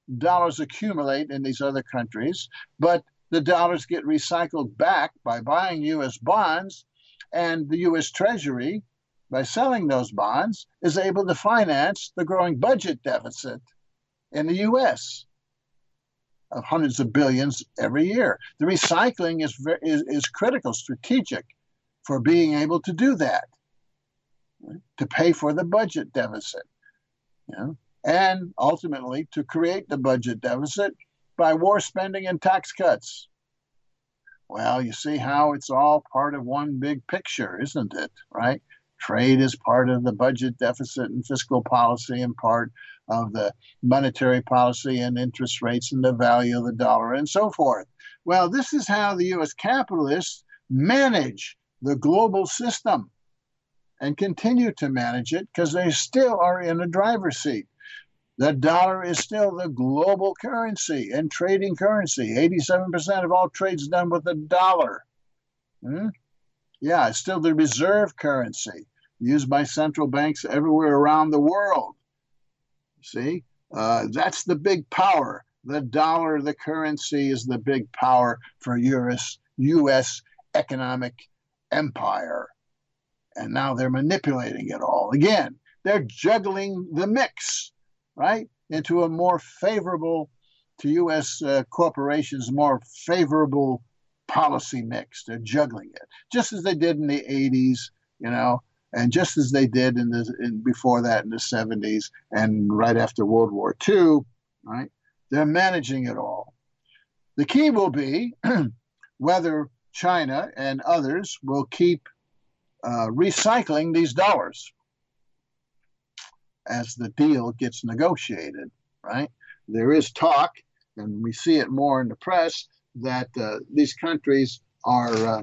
B: dollars accumulate in these other countries, but the dollars get recycled back by buying U S bonds, and the U S Treasury, by selling those bonds, is able to finance the growing budget deficit in the U S of hundreds of billions every year. The recycling is, is, is critical, strategic for being able to do that, right? To pay for the budget deficit, you know, and ultimately to create the budget deficit by war spending and tax cuts. Well, you see how it's all part of one big picture, isn't it, right? Trade is part of the budget deficit and fiscal policy, and part of the monetary policy and interest rates and the value of the dollar and so forth. Well, this is how the U S capitalists manage the global system and continue to manage it, because they still are in a driver's seat. The dollar is still the global currency and trading currency. eighty-seven percent of all trades done with the dollar. Hmm? Yeah, it's still the reserve currency used by central banks everywhere around the world. See, uh, that's the big power. The dollar, the currency, is the big power for U S, U S economic empire. And now they're manipulating it all. Again, they're juggling the mix, right, into a more favorable, to U S uh, corporations, more favorable policy mix. They're juggling it, just as they did in the eighties, you know, and just as they did in the in, before that in the seventies and right after World War Two, right? They're managing it all. The key will be whether China and others will keep uh, recycling these dollars as the deal gets negotiated, right? There is talk, and we see it more in the press, that uh, these countries are uh,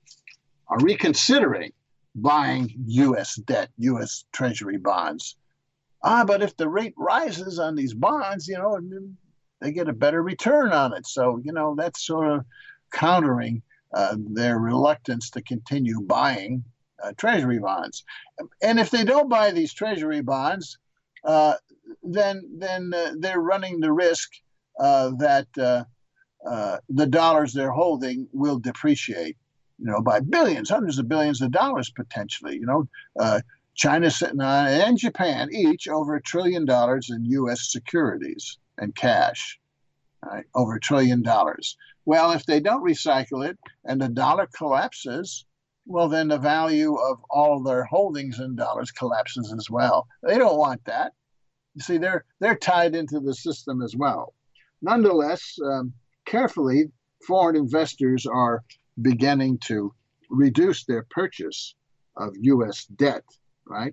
B: are reconsidering buying U S debt, U S Treasury bonds. Ah, but if the rate rises on these bonds, you know, they get a better return on it. So, you know, that's sort of countering uh, their reluctance to continue buying uh, Treasury bonds. And if they don't buy these Treasury bonds, uh, then then uh, they're running the risk uh, that uh, uh, the dollars they're holding will depreciate, you know, by billions, hundreds of billions of dollars potentially. You know, uh, China's sitting on, and Japan, each over a trillion dollars in U S securities and cash, right? Over a trillion dollars. Well, if they don't recycle it and the dollar collapses, well, then the value of all their holdings in dollars collapses as well. They don't want that. You see, they're they're tied into the system as well. Nonetheless, um, carefully, foreign investors are beginning to reduce their purchase of U S debt, right?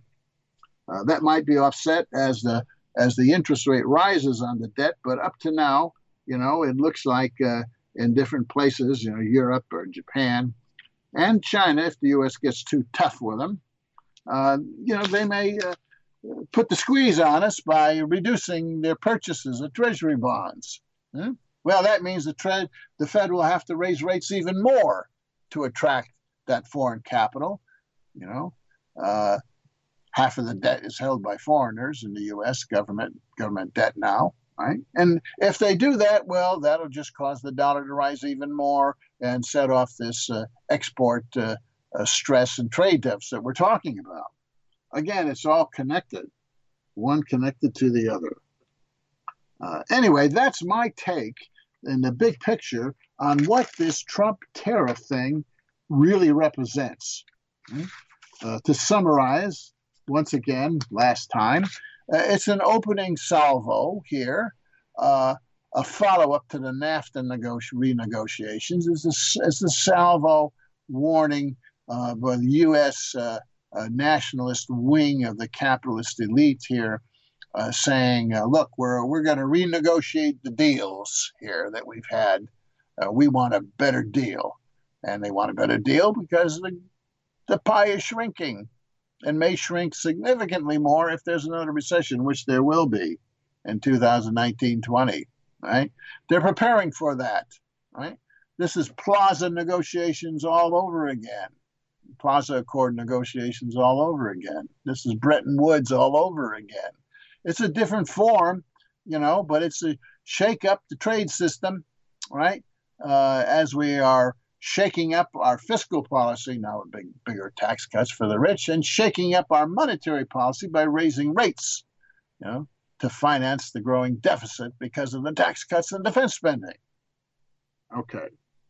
B: Uh, that might be offset as the as the interest rate rises on the debt, but up to now, you know, it looks like uh, in different places, you know, Europe or Japan and China, if the U S gets too tough with them, uh, you know, they may uh, put the squeeze on us by reducing their purchases of Treasury bonds. Hmm? Well, that means the, tre- the Fed will have to raise rates even more to attract that foreign capital. You know, uh, half of the debt is held by foreigners in the U S government government debt now, right? And if they do that, well, that'll just cause the dollar to rise even more and set off this uh, export uh, uh, stress and trade deficit we're talking about. Again, it's all connected, one connected to the other. Uh, anyway, that's my take in the big picture on what this Trump tariff thing really represents. Uh, to summarize, once again, last time, uh, it's an opening salvo here, uh, a follow-up to the NAFTA negoti- renegotiations. It's a, it's a salvo warning uh, by the U S uh, uh, nationalist wing of the capitalist elite here, Uh, saying, uh, look, we're we're going to renegotiate the deals here that we've had. Uh, we want a better deal. And they want a better deal because the, the pie is shrinking and may shrink significantly more if there's another recession, which there will be in two thousand nineteen twenty, right? They're preparing for that, right? This is Plaza negotiations all over again. Plaza Accord negotiations all over again. This is Bretton Woods all over again. It's a different form, you know, but it's a shake up the trade system, right? Uh, as we are shaking up our fiscal policy, now big, bigger tax cuts for the rich, and shaking up our monetary policy by raising rates, you know, to finance the growing deficit because of the tax cuts and defense spending. Okay.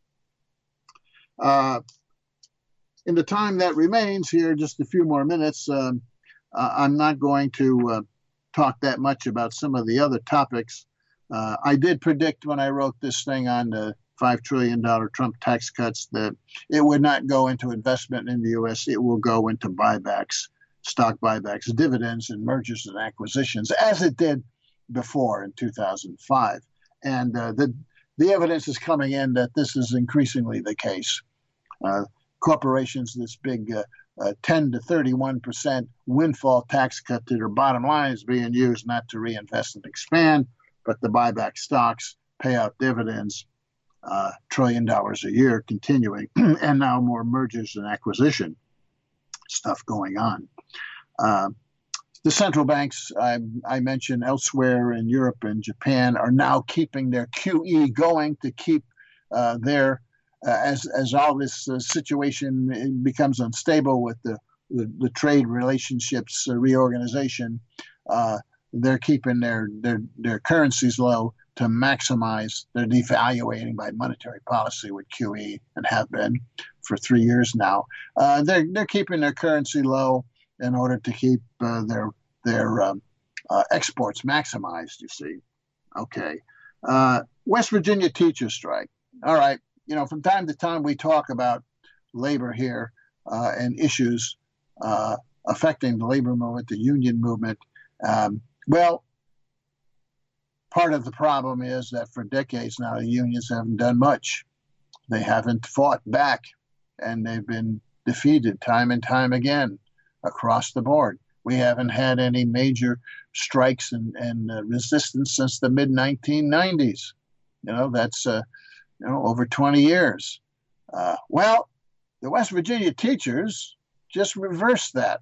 B: Uh, in the time that remains here, just a few more minutes, um, uh, I'm not going to uh, talk that much about some of the other topics. Uh, I did predict when I wrote this thing on the five trillion dollars Trump tax cuts that it would not go into investment in the U S. It will go into buybacks, stock buybacks, dividends, and mergers and acquisitions, as it did before in two thousand five. And uh, the, the evidence is coming in that this is increasingly the case. Uh, corporations, this big uh, uh, ten to thirty-one percent windfall tax cut to their bottom line is being used not to reinvest and expand, but to buy back stocks, pay out dividends, uh, trillion dollars a year continuing, and now more mergers and acquisition stuff going on. Uh, the central banks I, I mentioned elsewhere in Europe and Japan are now keeping their Q E going to keep uh, their, uh, as as all this uh, situation becomes unstable with the, the, the trade relationships uh, reorganization, uh, they're keeping their, their, their currencies low to maximize their devaluating by monetary policy with Q E and have been for three years now. Uh, they're they're keeping their currency low in order to keep uh, their their um, uh, exports maximized. You see, okay. Uh, West Virginia teachers strike. All right, you know, from time to time we talk about labor here uh, and issues uh, affecting the labor movement, the union movement. Um, well. Part of the problem is that for decades now, the unions haven't done much. They haven't fought back, and they've been defeated time and time again across the board. We haven't had any major strikes and, and uh, resistance since the mid nineteen nineties. You know, that's uh, you know over twenty years. Uh, well, the West Virginia teachers just reversed that.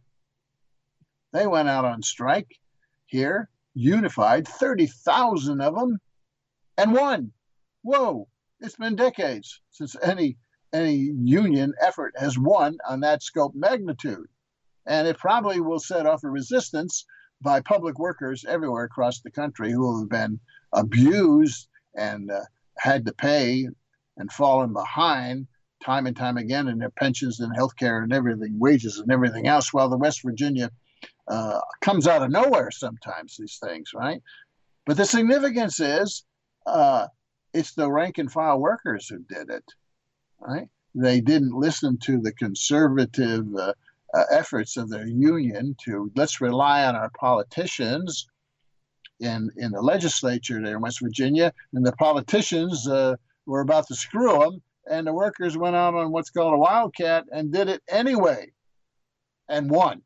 B: They went out on strike here, unified, thirty thousand of them, and won. Whoa, it's been decades since any any union effort has won on that scope magnitude. And it probably will set off a resistance by public workers everywhere across the country who have been abused and uh, had to pay and fallen behind time and time again in their pensions and health care and everything, wages and everything else, while the West Virginia Uh, comes out of nowhere sometimes, these things, right? But the significance is uh, it's the rank and file workers who did it, right? They didn't listen to the conservative uh, uh, efforts of their union to let's rely on our politicians in, in the legislature there in West Virginia, and the politicians uh, were about to screw them, and the workers went out on what's called a wildcat and did it anyway and won.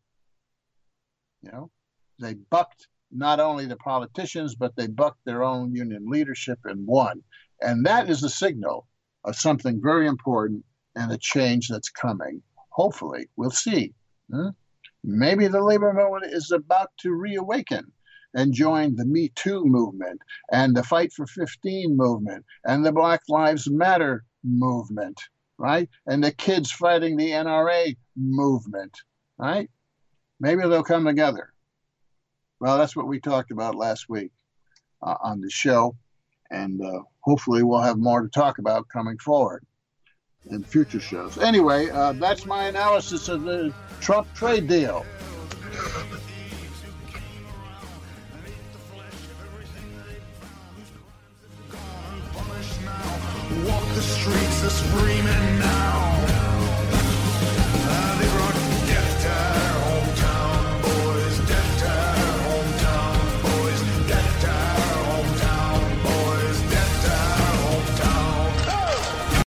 B: You know, they bucked not only the politicians, but they bucked their own union leadership and won. And that is a signal of something very important and a change that's coming. Hopefully, we'll see. Hmm? Maybe the labor movement is about to reawaken and join the Me Too movement and the Fight for fifteen movement and the Black Lives Matter movement, right? And the kids fighting the N R A movement, right? Maybe they'll come together. Well, that's what we talked about last week uh, on the show, and uh, hopefully we'll have more to talk about coming forward in future shows. Anyway, uh, that's my analysis of the Trump trade deal.
A: Walk the streets, they're screaming now.